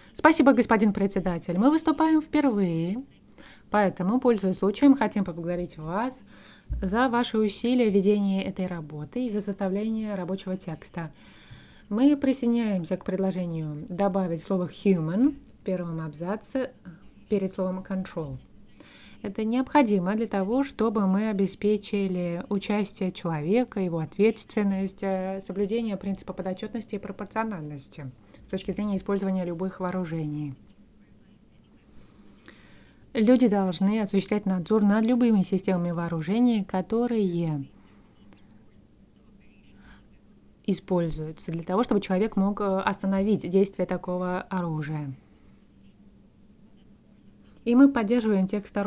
Спасибо, господин председатель. Мы выступаем впервые, поэтому, пользуясь случаем, хотим поблагодарить вас за ваши усилия в ведении этой работы и за составление рабочего текста. Мы присоединяемся к предложению добавить слово human в первом абзаце перед словом control. Это необходимо для того, чтобы мы обеспечили участие человека, его ответственность, соблюдение принципа подотчетности и пропорциональности с точки зрения использования любых вооружений. Люди должны осуществлять надзор над любыми системами вооружений, которые используются для того, чтобы человек мог остановить действие такого оружия. И мы поддерживаем текст